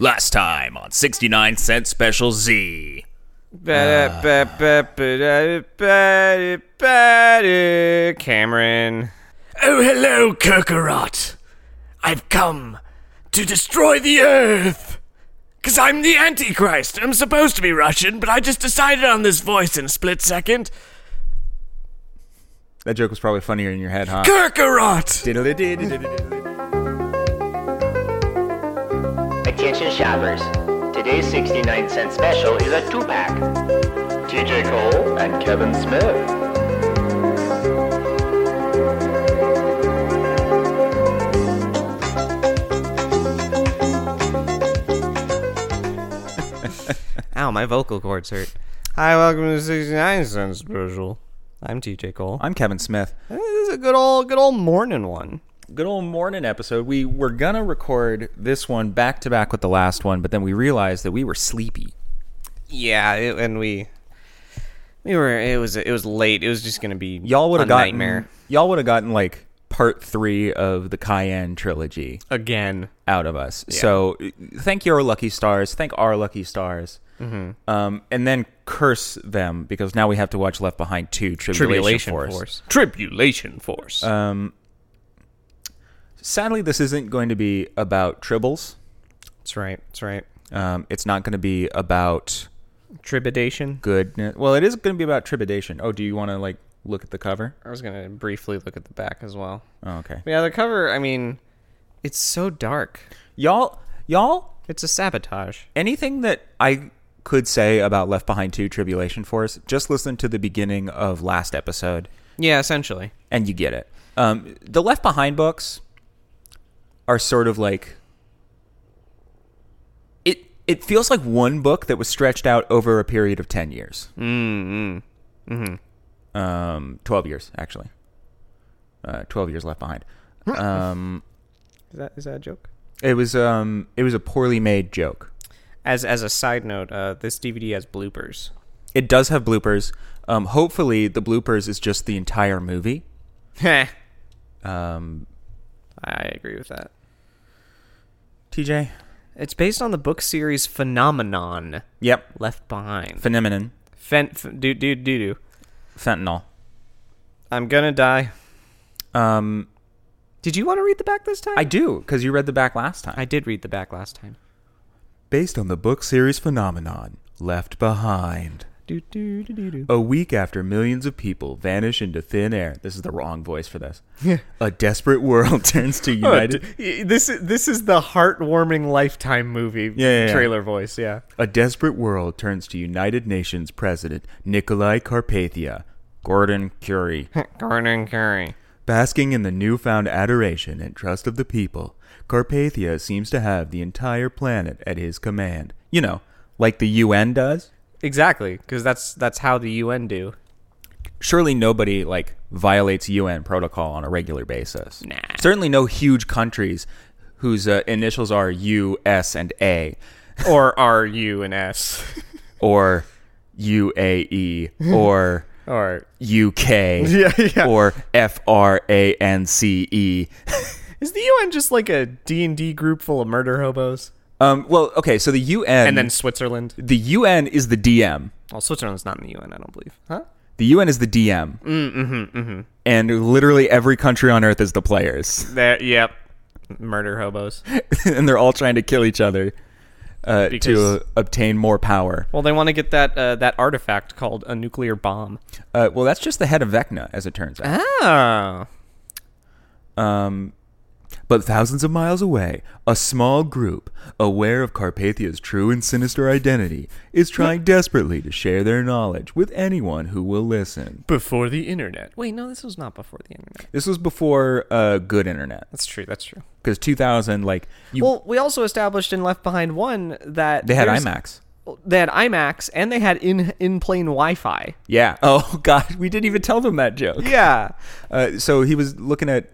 Last time on 69 Cent Special Z. Cameron. Oh, hello, Kirkarot. I've come to destroy the Earth. 'Cause I'm the Antichrist. I'm supposed to be Russian, but I just decided on this voice in a split second. That joke was probably funnier in your head, huh? Kirkarot! Attention shoppers. Today's 69 cent special is a 2-pack. TJ Cole and Kevin Smith. Ow, my vocal cords hurt. Hi, welcome to 69 Cent Special. I'm TJ Cole. I'm Kevin Smith. This is a good old morning one. Good old morning episode. We were gonna record this one back to back with the last one, but then we realized that we were sleepy. Yeah, and we were. It was late. It was just gonna be Y'all would have gotten nightmare like part 3 of the Cayenne trilogy again out of us. Yeah. So thank your lucky stars. Thank our lucky stars. Mm-hmm. And then curse them because now we have to watch Left Behind 2: Tribulation Force. Tribulation Force. Sadly, this isn't going to be about tribbles. That's right. It's not going to be about Tribidation. goodness. Well, it is going to be about tribidation. Oh, do you want to look at the cover? I was gonna briefly look at the back as well. Oh, okay. Yeah, the cover. I mean, it's so dark. Y'all, It's a sabotage. anything that I could say about Left Behind 2: Tribulation Force, just listen to the beginning of last episode, Yeah, essentially. and you get it. The Left Behind books are sort of like it feels like one book that was stretched out over a period of 10 years. 12 years actually. 12 years Left Behind. Is that a joke? It was a poorly made joke. As a side note, this DVD has bloopers. It does have bloopers. Hopefully the bloopers is just the entire movie. I agree with that. TJ? It's based on the book series Phenomenon. Yep. Left Behind. Phenomenon. Do. Fentanyl. I'm gonna die. Did you want to read the back this time? I do, because you read the back last time. I did read the back last time. Based on the book series Phenomenon, Left Behind. Do. A week after millions of people vanish into thin air. This is the wrong voice for this. A desperate world turns to United... This is the heartwarming Lifetime movie trailer voice, yeah. A desperate world turns to United Nations President Nikolai Carpathia, Gordon Curry. Gordon Curry. Basking in the newfound adoration and trust of the people, Carpathia seems to have the entire planet at his command. You know, like the UN does? Exactly, because that's how the UN do. Surely nobody, violates UN protocol on a regular basis. Nah. Certainly no huge countries whose initials are U, S, and A. Or R, U, and S. Or UAE. Or... Or UK. Yeah. Or France. Is the UN just like a D&D group full of murder hobos? Well, okay, so the UN... And then Switzerland? The UN is the DM. Well, Switzerland's not in the UN, I don't believe. Huh? The UN is the DM. And literally every country on Earth is the players. Yep. Murder hobos. And they're all trying to kill each other to obtain more power. Well, they want to get that artifact called a nuclear bomb. Well, that's just the head of Vecna, as it turns out. Oh. But thousands of miles away, a small group, aware of Carpathia's true and sinister identity, is trying desperately to share their knowledge with anyone who will listen. Before the internet. Wait, no, this was not before the internet. This was before good internet. That's true. Because 2000, Well, we also established in Left Behind 1 that... They had IMAX. They had IMAX, and they had in-plane Wi-Fi. Yeah. Oh, God, we didn't even tell them that joke. Yeah. So he was looking at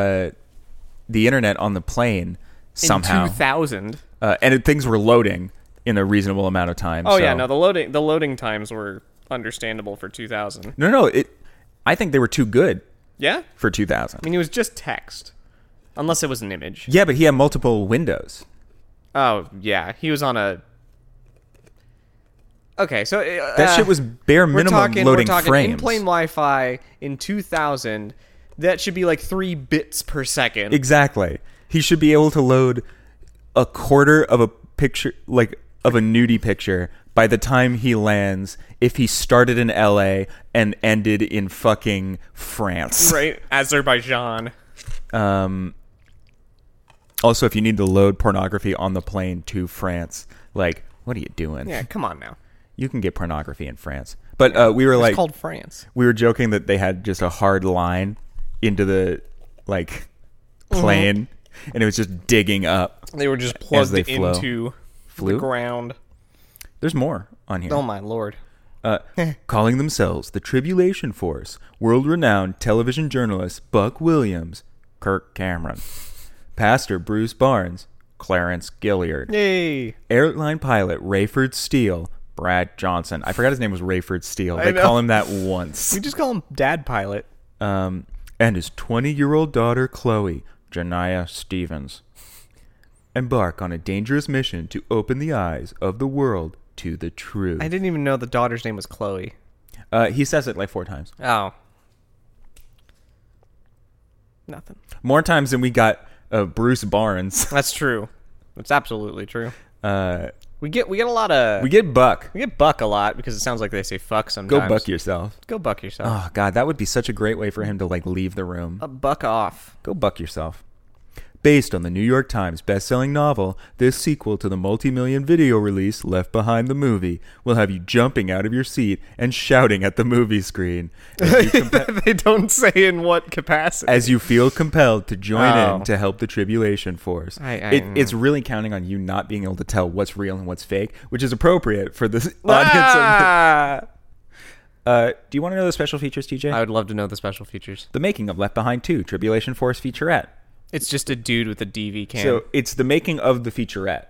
the internet on the plane somehow. In 2000. And things were loading in a reasonable amount of time. Oh, yeah, no, the loading times were understandable for 2000. No, I think they were too good. Yeah? For 2000. I mean, it was just text. Unless it was an image. Yeah, but he had multiple windows. Oh, yeah. He was on a... Okay, so... That shit was bare minimum loading we're talking frames. in-plane Wi-Fi in 2000. That should be like 3 bits per second. Exactly. He should be able to load a quarter of a picture, like, of a nudie picture by the time he lands if he started in LA and ended in fucking France. Right? Azerbaijan. Also, if you need to load pornography on the plane to France, like, what are you doing? Yeah, come on now. You can get pornography in France. But we were It's like... called France. We were joking that they had just a hard line into the, like, plane, and it was just digging up. They were just plugged they flow. into the ground. There's more on here. Oh, my Lord. Calling themselves the Tribulation Force, world-renowned television journalist Buck Williams, Kirk Cameron, Pastor Bruce Barnes, Clarence Gilliard, Yay. airline pilot Rayford Steele, Brad Johnson. I forgot his name was Rayford Steele. They know. call him that once. We just call him Dad Pilot. And his 20-year-old daughter Chloe, Janiyah Stevens, embark on a dangerous mission to open the eyes of the world to the truth. I didn't even know the daughter's name was Chloe. He says it like 4 times. Oh. Nothing. More times than we got Bruce Barnes. That's true. That's absolutely true. We We get a lot of... get Buck. We get buck a lot because it sounds like they say fuck sometimes. Go Buck yourself. Go buck yourself. Oh, God, that would be such a great way for him to, like, leave the room. Buck off. Go Buck yourself. Based on the New York Times best-selling novel, this sequel to the multi-million video release Left Behind the Movie will have you jumping out of your seat and shouting at the movie screen They don't say in what capacity. as you feel compelled to join Oh. in to help the Tribulation Force. It's really counting on you not being able to tell what's real and what's fake, which is appropriate for this audience. Ah! Do you want to know the special features, TJ? I would love to know the special features. The making of Left Behind 2, Tribulation Force featurette. It's just a dude with a DV cam. So it's the making of the featurette.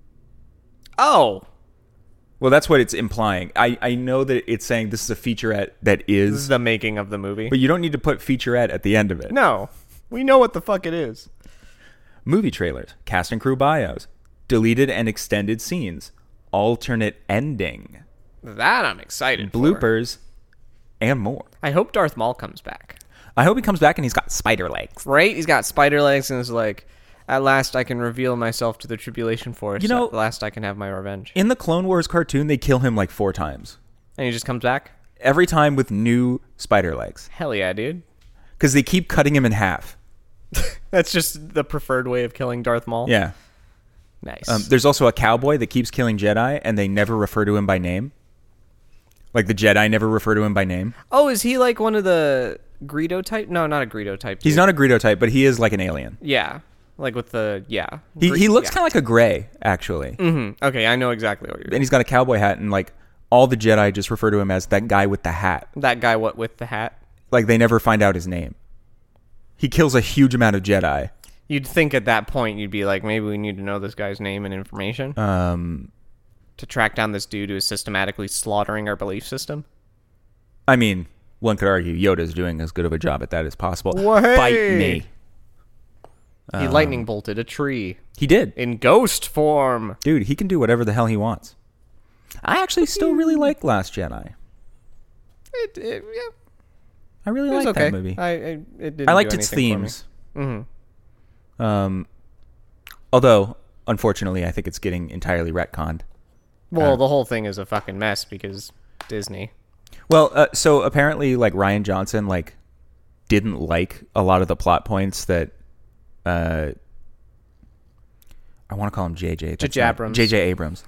Oh. Well, that's what it's implying. I know that it's saying this is a featurette that This is is, the making of the movie. but you don't need to put featurette at the end of it. No. We know what the fuck it is. Movie trailers, cast and crew bios, deleted and extended scenes, alternate ending, That I'm excited for. bloopers, and more. I hope Darth Maul comes back. I hope he comes back and he's got spider legs. Right? He's got spider legs and is like, at last I can reveal myself to the Tribulation Force. You know- At last I can have my revenge. In the Clone Wars cartoon, they kill him like 4 times. And he just comes back? Every time with new spider legs. Hell yeah, dude. Because they keep cutting him in half. That's just the preferred way of killing Darth Maul? Yeah. Nice. There's also a cowboy that keeps killing Jedi, and they never refer to him by name. Like the Jedi never refer to him by name. Oh, is he like one of the Greedo type? No, not a Greedo type. He's dude. not a Greedo type, but he is like an alien. Yeah. Like with the, yeah. He looks kind of like a gray, actually. Mm-hmm. Okay, I know exactly what you're And he's got a cowboy hat, and like all the Jedi just refer to him as that guy with the hat. That guy, what, with the hat? Like they never find out his name. He kills a huge amount of Jedi. You'd think at that point you'd be like, maybe we need to know this guy's name and information to track down this dude who is systematically slaughtering our belief system. I mean, one could argue Yoda's doing as good of a job at that as possible. Well, hey! Bite me. He lightning bolted a tree He did. in ghost form. Dude, he can do whatever the hell he wants. I actually still really like Last Jedi. Yeah, I really it was like okay. that movie. It didn't I liked do its anything for me. themes. Mm-hmm. Although, unfortunately, I think it's getting entirely retconned. Well, the whole thing is a fucking mess because Disney. Well, so apparently, like Ryan Johnson, like didn't like a lot of the plot points that I want to call him JJ. J.J. Abrams. JJ Abrams.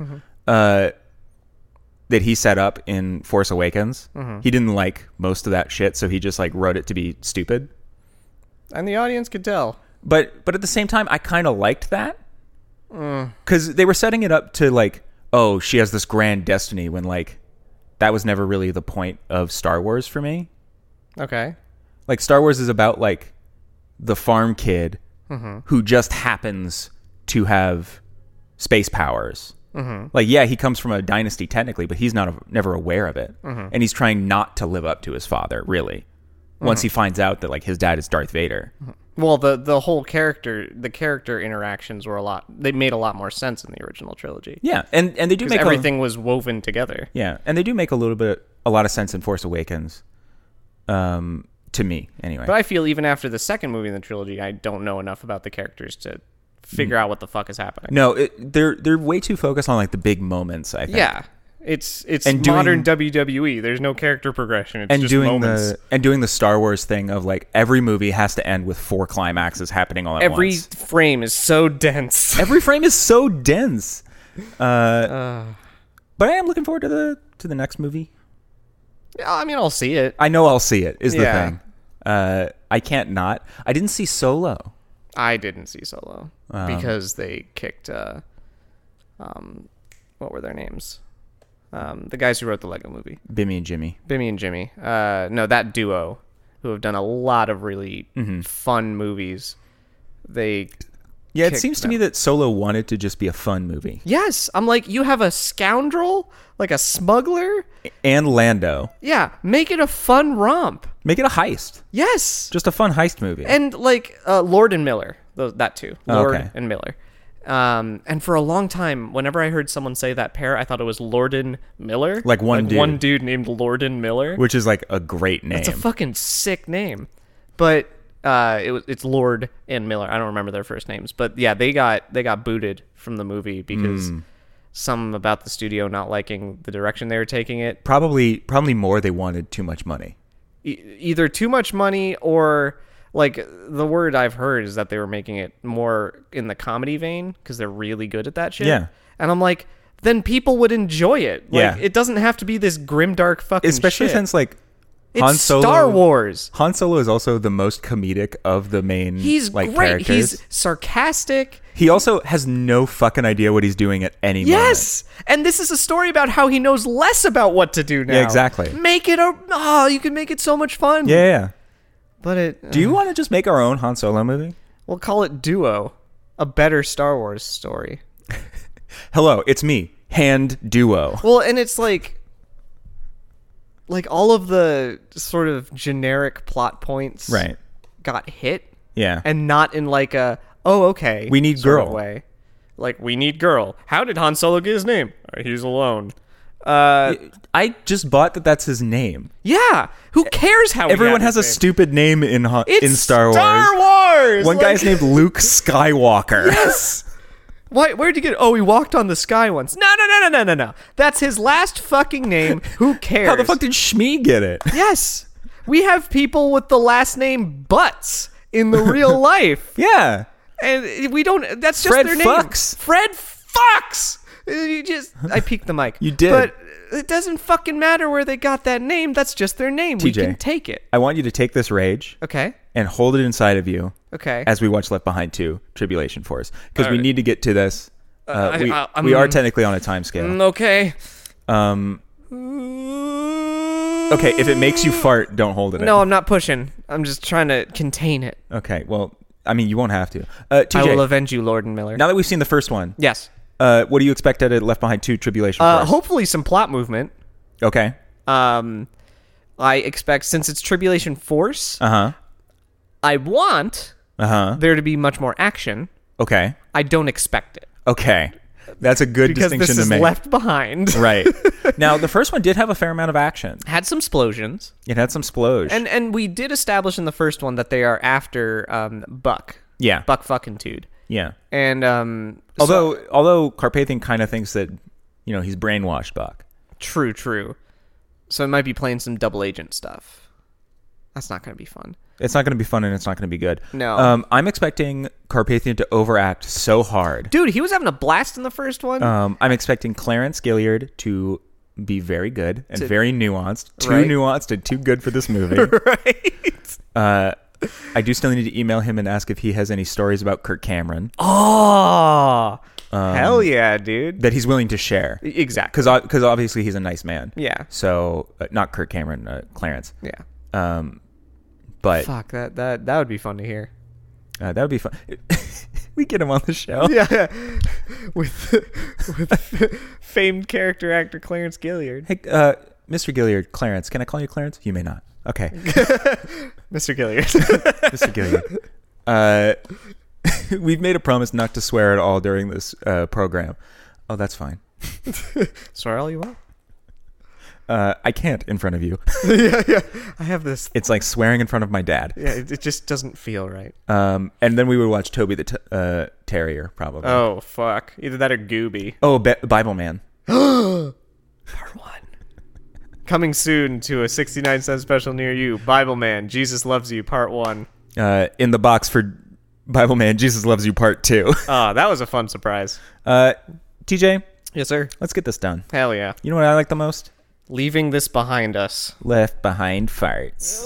That he set up in Force Awakens. He didn't like most of that shit, so he just like wrote it to be stupid. And the audience could tell. But at the same time, I kind of liked that because they were setting it up to like, oh, she has this grand destiny when like that was never really the point of Star Wars for me. Okay. Like Star Wars is about like the farm kid who just happens to have space powers. Like, yeah, he comes from a dynasty technically, but he's never aware of it. And he's trying not to live up to his father, really. Once he finds out that like his dad is Darth Vader. Well, the whole character interactions were they made a lot more sense in the original trilogy. Yeah, and they do make everything was woven together. Yeah, and they do make a lot of sense in Force Awakens. To me, anyway. But I feel even after the second movie in the trilogy, I don't know enough about the characters to figure out what the fuck is happening. No, they're way too focused on like the big moments, I think. Yeah. It's and modern WWE. There's no character progression. It's just moments. Doing the Star Wars thing of like every movie has to end with 4 climaxes happening all at once. Every frame is so dense. Every frame is so dense. But I am looking forward to the next movie. I mean, I'll see it. I know I'll see it, is the thing. I can't not. I didn't see Solo. I didn't see Solo because they kicked what were their names? The guys who wrote the Lego movie. Bimmy and Jimmy. No, that duo who have done a lot of really fun movies. It seems to me that Solo wanted to just be a fun movie. Yes. I'm like, you have a scoundrel, like a smuggler. And Lando. Yeah. Make it a fun romp. Make it a heist. Yes. Just a fun heist movie. And like Lord and Miller. That too. Lord Okay. and Miller. And for a long time, whenever I heard someone say that pair, I thought it was Lorden Miller. Like one dude. One dude named Lorden Miller. Which is like a great name. It's a fucking sick name. But it's Lord and Miller. I don't remember their first names. But yeah, they got booted from the movie because some about the studio not liking the direction they were taking it. Probably more they wanted too much money. Either too much money or... Like, the word I've heard is that they were making it more in the comedy vein because they're really good at that shit. Yeah. And I'm like, then people would enjoy it. Like, Yeah. it doesn't have to be this grimdark fucking Especially shit. since, like, It's Han Solo... Star Wars. Han Solo is also the most comedic of the main, He's like, great. characters. He's sarcastic. He also has no fucking idea what he's doing at any moment. Yes. And this is a story about how he knows less about what to do now. Yeah, exactly. Make it you can make it so much fun. Yeah. But Do you want to just make our own Han Solo movie? We'll call it Duo. A better Star Wars story. Hello, it's me, Hand Duo. Well, and it's like all of the sort of generic plot points Right. got hit. Yeah. And not in like a, okay. We need sort of girl. way. Like, we need girl. How did Han Solo get his name? He's alone. I just bought that's his name. Yeah. Who cares how Everyone he has had a his name? stupid name in It's Star Wars. Star Wars! One guy's named Luke Skywalker. Yes. Where'd you get? Oh, he walked on the sky once. No. That's his last fucking name. Who cares? How the fuck did Shmi get it? Yes. We have people with the last name Butts in the real life. Yeah. And we don't, that's just Fred their name. Fucks. Fred Fucks. I peeked the mic. You did. But it doesn't fucking matter where they got that name. That's just their name. We TJ. can take it. I want you to take this rage Okay. and hold it inside of you Okay. as we watch Left Behind 2, Tribulation Force. Because we Alright. need to get to this. I'm- We are technically on a time scale. Okay. Okay, if it makes you fart, don't hold it in. No, I'm not pushing. I'm just trying to contain it. Okay, well, I mean, you won't have to. TJ, I will avenge you, Lord and Miller. now that we've seen the first one, Yes. what do you expect out of Left Behind 2, Tribulation Force? Hopefully some plot movement. Okay. I expect, since it's Tribulation Force, Uh-huh. I want Uh-huh. there to be much more action. Okay. I don't expect it. Okay. That's a good Because distinction this is to make. Left Behind. Right. Now, the first one did have a fair amount of action. Had some explosions. It had some splooge. And we did establish in the first one that they are after Buck. Yeah. Buck fucking Tude. Yeah. And Although Carpathian kind of thinks that, he's brainwashed Buck. True. So it might be playing some double agent stuff. That's not going to be fun. It's not going to be fun and it's not going to be good. No. I'm expecting Carpathian to overact so hard. Dude, he was having a blast in the first one. I'm expecting Clarence Gilliard to be very good and very nuanced. Too Right. nuanced and too good for this movie. Right. I do still need to email him and ask if he has any stories about Kirk Cameron Oh, hell yeah, dude. that he's willing to share. Exactly. Because obviously he's a nice man. Yeah. So, not Kirk Cameron, Clarence. Yeah. But Fuck, that would be fun to hear. that would be fun. We get him on the show. Yeah. with famed character actor Clarence Gilliard. Hey, Mr. Gilliard, Clarence. Can I call you Clarence? You may not. Okay. Mr. Gilliard. Mr. Gilliard. We've made a promise not to swear at all during this program. Oh, that's fine. Swear all you want. I can't in front of you. yeah. I have this. It's like swearing in front of my dad. Yeah, it just doesn't feel right. And then we would watch Toby the Terrier, probably. Oh, fuck. Either that or Gooby. Oh, Bible Man. Part 1. Coming soon to a 69-cent special near you. Bible Man, Jesus Loves You, Part 1. In the box for Bible Man, Jesus Loves You, Part 2. Oh, that was a fun surprise. TJ, Yes, sir. let's get this done. Hell yeah. You know what I like the most? Leaving this behind us. Left Behind farts.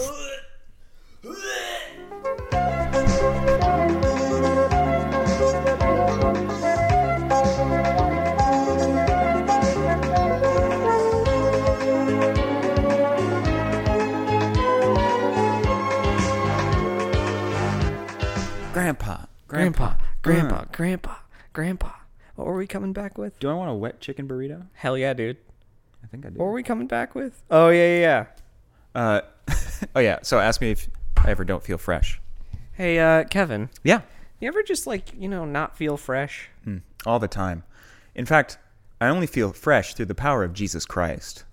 Grandpa. What were we coming back with? Do I want a wet chicken burrito? Hell yeah, dude. I think I do. What were we coming back with? Oh, yeah. Oh yeah. So ask me if I ever don't feel fresh. Hey, Kevin. Yeah. You ever just, not feel fresh? All the time. In fact, I only feel fresh through the power of Jesus Christ.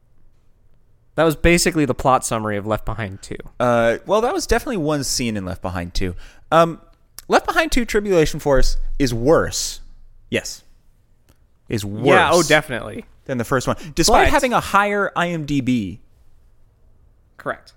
That was basically the plot summary of Left Behind 2. Well, that was definitely one scene in Left Behind 2. Left Behind 2 Tribulation Force is worse. Yes. Is worse. Yeah, oh, definitely. Than the first one. Despite But- having a higher IMDb. Correct.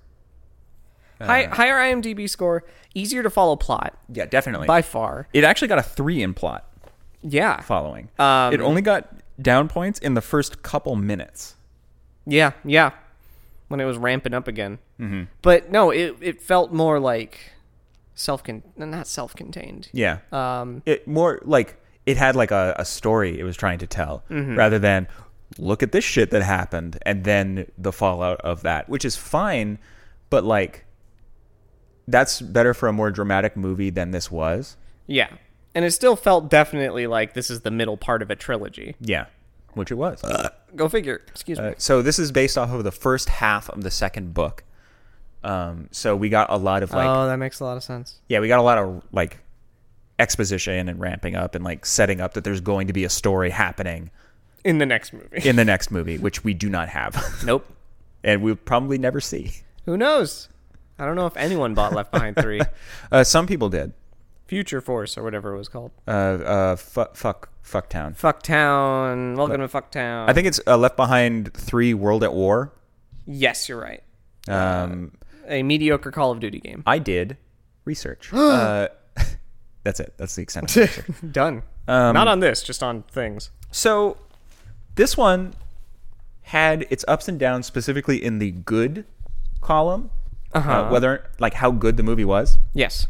Higher IMDb score, easier to follow plot, Yeah, definitely. by far. It actually got a 3 in plot Yeah. following. It only got down points in the first couple minutes. Yeah. When it was ramping up again. Mm-hmm. But no, it felt more like not self-contained. Yeah. It more like it had like a story it was trying to tell rather than look at this shit that happened and then the fallout of that, which is fine, but like that's better for a more dramatic movie than this was. Yeah. And it still felt definitely like this is the middle part of a trilogy. Yeah, which it was. Go figure. Excuse me. So this is based off of the first half of the second book. So we got a lot of like Oh, that makes a lot of sense. we got a lot of like exposition and ramping up and like setting up that there's going to be a story happening In the next movie. in the next movie, which we do not have. Nope. And we'll probably never see. Who knows? I don't know if anyone bought Left Behind 3. Some people did. Future Force or whatever it was called. Fucktown. Fucktown. Welcome to Fucktown. I think it's Left Behind 3 World at War. Yes, you're right. A mediocre Call of Duty game. I did research. That's it. That's the extent of the research. Done. Not on this, just on things. So this one had its ups and downs, specifically in the good column. Whether like how good the movie was. Yes.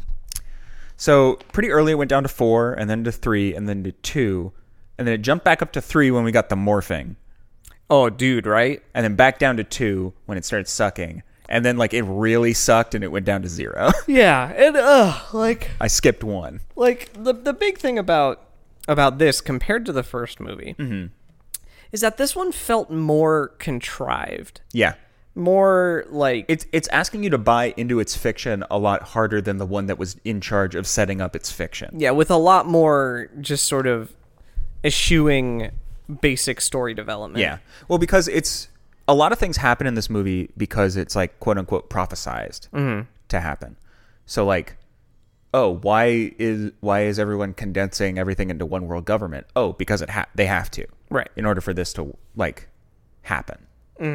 So pretty early it went down to 4 and then to 3 and then to 2 and then it jumped back up to 3 when we got the morphing Oh, dude, right? and then back down to 2 when it started sucking and then like it really sucked and it went down to 0. Yeah, and I skipped 1. like the big thing about this compared to the first movie is that this one felt more contrived. Yeah. More like It's asking you to buy into its fiction a lot harder than the one that was in charge of setting up its fiction. yeah, with a lot more just sort of eschewing basic story development. Yeah. Well, because it's a lot of things happen in this movie because it's like quote unquote prophesized to happen. So like, oh, why is everyone condensing everything into one world government? Oh, because they have to. Right. In order for this to like happen.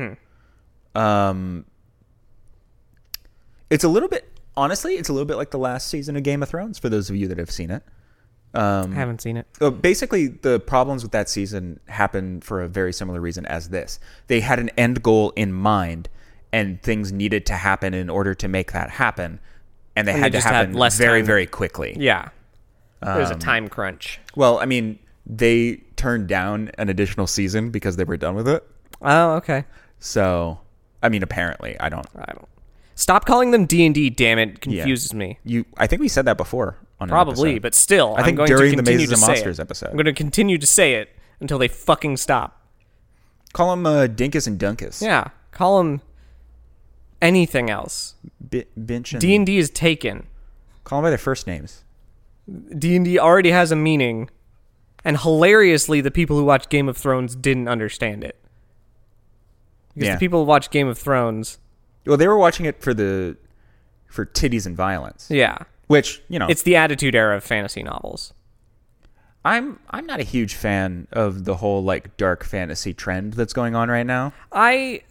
It's a little bit like the last season of Game of Thrones for those of you that have seen it. I haven't seen it. Basically, the problems with that season happened for a very similar reason as this. They had an end goal in mind, and things needed to happen in order to make that happen, and they had to just had happen less very, time. very quickly. Yeah. There's a time crunch. Well, I mean, they turned down an additional season because they were done with it. Oh, okay. So, I mean, apparently, I don't. Stop calling them D&D, damn it. Confuses me. I think we said that before on an Probably, episode. but still, I think I'm going during to the continue Mazes to and say Monsters it. episode. I'm going to continue to say it until they fucking stop. Call them Dinkus and Dunkus. Yeah, call them anything else. Bench and D&D is taken. Call them by their first names. D&D already has a meaning, and hilariously, the people who watch Game of Thrones didn't understand it. Because Yeah. the people who watch Game of Thrones, Well, they were watching it for titties and violence. yeah, Which, you know, it's the Attitude Era of fantasy novels. I'm not a huge fan of the whole like dark fantasy trend that's going on right now. I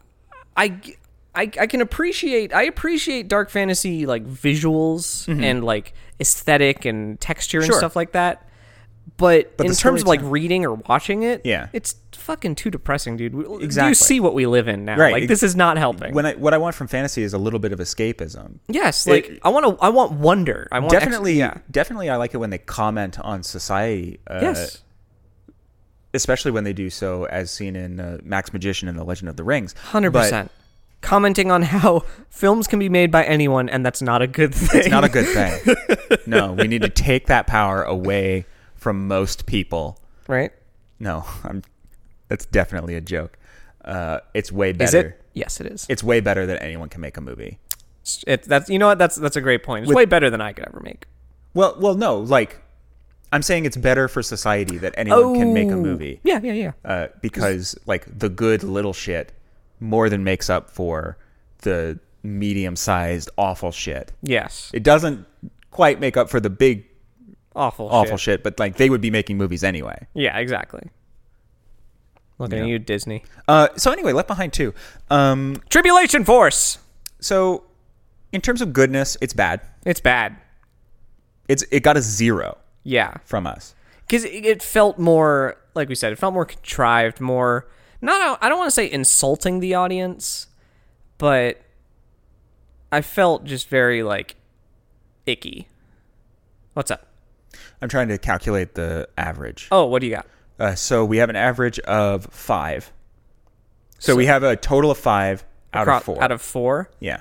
can appreciate dark fantasy like visuals and like aesthetic and texture and Sure. stuff like that. But in the terms of like storytelling- reading or watching it, Yeah. it's fucking too depressing, dude. Exactly. You see what we live in now. Right. Like this is not helping. What I want from fantasy is a little bit of escapism. Yes, like I want wonder. I want Definitely, yeah. definitely, I like it when they comment on society. Yes. Especially when they do so as seen in Max Magician and The Legend of the Rings. 100%. Commenting on how films can be made by anyone, and that's not a good thing. It's not a good thing. No, we need to take that power away from most people. right? No, that's definitely a joke. It's way better. Is it? Yes, it is. It's way better than anyone can make a movie. That's you know what? That's a great point. It's way better than I could ever make. Well, no, like I'm saying it's better for society that anyone can make a movie. Yeah. Because like the good little shit more than makes up for the medium-sized awful shit. Yes. It doesn't quite make up for the big Awful shit, but like they would be making movies anyway. Yeah, exactly. Looking at you, Disney. So anyway, Left Behind 2. Tribulation Force. So in terms of goodness, it's bad. It's bad. It got a 0 Yeah. from us. Because it felt more, like we said, it felt more contrived, more, I don't want to say insulting the audience, but I felt just very, like, icky. What's up? I'm trying to calculate the average. Oh, what do you got? So we have an average of 5. So we have a total of 5 out of 4. Out of 4? Yeah.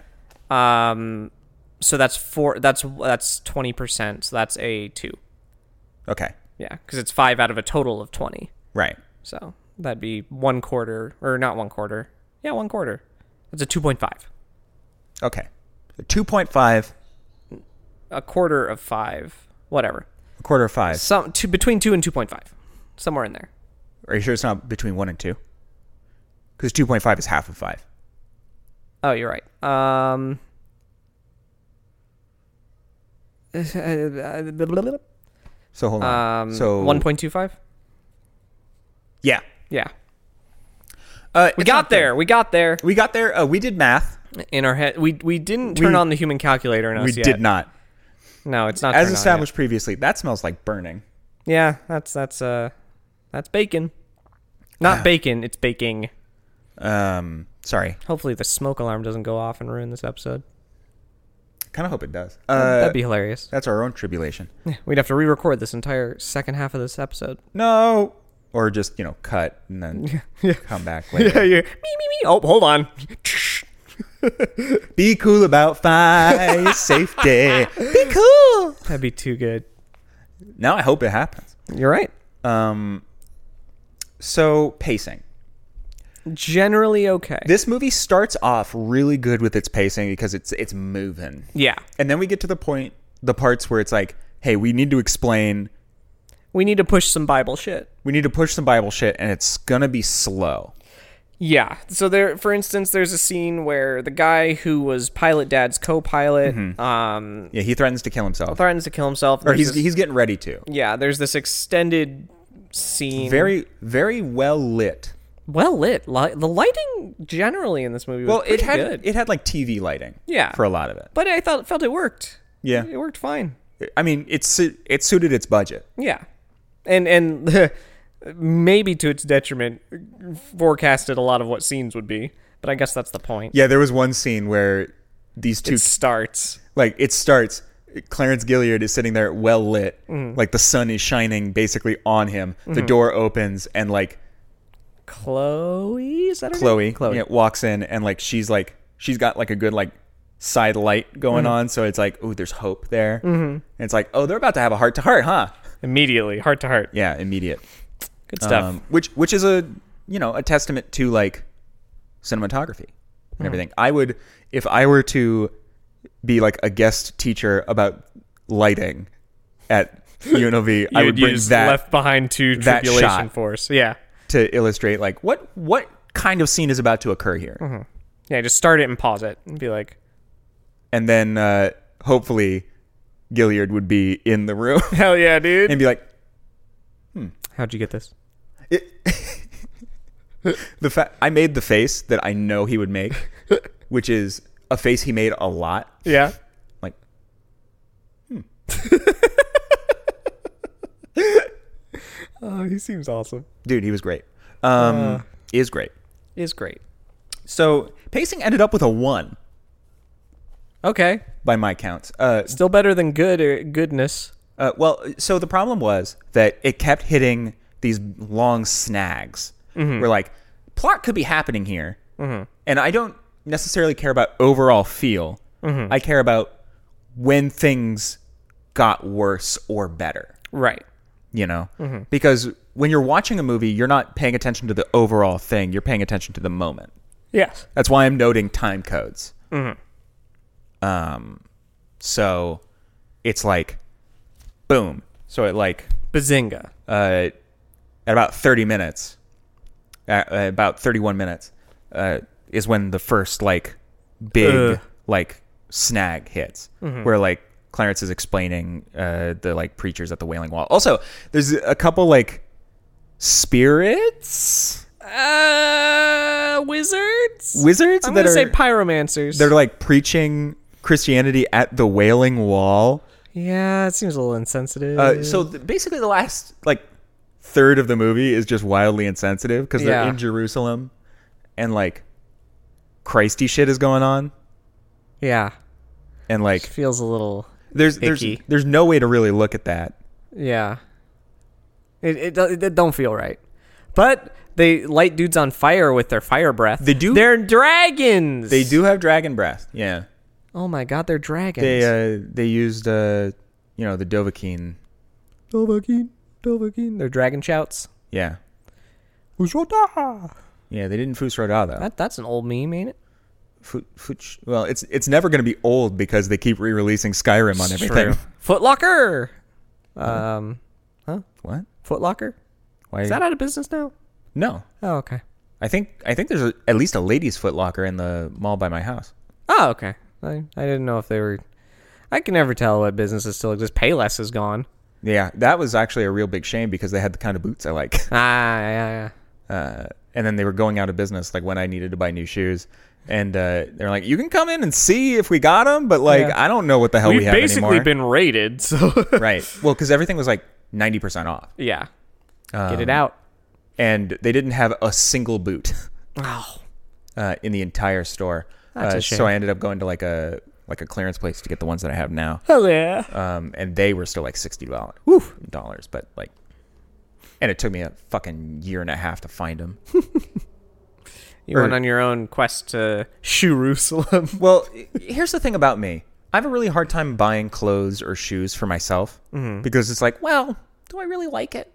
So that's 4, that's 20%, so that's a 2. Okay. Yeah, because it's 5 out of a total of 20. Right. So that'd be 1/4, or not 1/4. Yeah, 1/4. That's a 2.5. Okay. So 2.5, A quarter of 5, whatever. a quarter of 5. Between 2 and 2.5, somewhere in there. Are you sure it's not between 1 and 2? Because 2.5 is half of 5. Oh, you're right. So hold on. So 1.25. Yeah. Yeah, We we got there. We got there We got there. We did math. in our head. We didn't turn on the human calculator in us We yet. did not. No, it's not. As turned on established previously, that smells like burning. yet. Yeah, that's bacon. Not bacon. It's baking. Sorry. Hopefully, the smoke alarm doesn't go off and ruin this episode. Kind of hope it does. That'd be hilarious. That's our own tribulation. We'd have to re-record this entire second half of this episode. No. Or just, cut and then come back later. Yeah, me. Oh, hold on. Be cool about fire safety. Be cool. That'd be too good. Now I hope it happens. You're right. So pacing. Generally okay. This movie starts off really good with its pacing because it's moving. Yeah. And then we get to the parts where it's like, hey, we need to explain. We need to push some Bible shit. We need to push some Bible shit, and it's gonna be slow. Yeah. So there, for instance, there's a scene where the guy who was Pilot Dad's co-pilot Yeah, he threatens to kill himself. threatens to kill himself. Or There's this- he's getting ready to. yeah, there's this extended scene. Very, very well lit. well lit. The lighting generally in this movie was Well, it pretty had good. it had like fTV lighting. Yeah. For a lot of it. But I felt it worked. Yeah. It worked fine. I mean, it suited its budget. Yeah. And maybe to its detriment, forecasted a lot of what scenes would be. But I guess that's the point. Yeah, there was one scene where these two It starts. like it starts. Clarence Gilliard is sitting there well lit, like the sun is shining basically on him. The door opens and like Chloe? Is that her Chloe, name? Chloe. yeah, walks in and like she's got like a good like side light going on, so it's like, oh, there's hope there. And it's like, oh, they're about to have a heart to heart, huh? Immediately, heart to heart. Yeah, immediate. Good stuff. Which is a testament to like cinematography and everything. I would, if I were to be like a guest teacher about lighting at UNLV, I would bring use that Left Behind 2 that Tribulation shot. Force. Yeah. to illustrate like what kind of scene is about to occur here. Yeah, just start it and pause it and be like, And then hopefully Gilliard would be in the room hell yeah, dude. and be like, How'd you get this? I made the face that I know he would make, which is a face he made a lot. Yeah. Like, Oh, he seems awesome. dude, he was great. Is great. Is great. So pacing ended up with a 1 Okay. by my counts. Still better than good or goodness. Well, so the problem was that it kept hitting these long snags where like plot could be happening here. And I don't necessarily care about overall feel. I care about when things got worse or better, Right. you know? Because when you're watching a movie, you're not paying attention to the overall thing. You're paying attention to the moment. Yes. That's why I'm noting time codes. So it's like, boom. So it like, Bazinga. at about 30 minutes, about 31 minutes, is when the first like big like snag hits, where like Clarence is explaining the like preachers at the Wailing Wall. Also, there's a couple like spirits, Wizards? I'm that going to say are pyromancers. they're like preaching Christianity at the Wailing Wall. Yeah, it seems a little insensitive. So basically, the last like third of the movie is just wildly insensitive because they're Yeah. in Jerusalem, and like Christy shit is going on, yeah. and like Feels a little there's icky. there's no way to really look at that. Yeah. It don't feel right. But they light dudes on fire with their fire breath. They do. They're dragons. They do have dragon breath. Yeah, Oh my god, they're dragons. they used the Dovahkiin. Dovahkiin. They're dragon shouts. Yeah, Ushota. yeah. They didn't Fusroda though. That's an old meme, ain't it? Well, it's never going to be old because they keep re-releasing Skyrim on everything. Footlocker. What? Footlocker. Why Is that out of business now? No. Oh, okay. I think there's at least a ladies' Foot Locker in the mall by my house. Oh, okay. I didn't know if they were. I can never tell what businesses still exist. Payless is gone. Yeah, that was actually a real big shame because they had the kind of boots I like. Yeah. And then they were going out of business like when I needed to buy new shoes. And they're like, you can come in and see if we got them, but like, Yeah. I don't know what the hell we We've have basically anymore. been raided, so Right. Well, because everything was like 90% off. yeah. Get it out. And they didn't have a single boot Oh, in the entire store. That's a shame. So I ended up going to like a clearance place to get the ones that I have now. hell yeah. And they were still like $60. But like, and it took me a fucking year and a half to find them. You went on your own quest to Jerusalem. Well, here's the thing about me. I have a really hard time buying clothes or shoes for myself because it's like, well, do I really like it?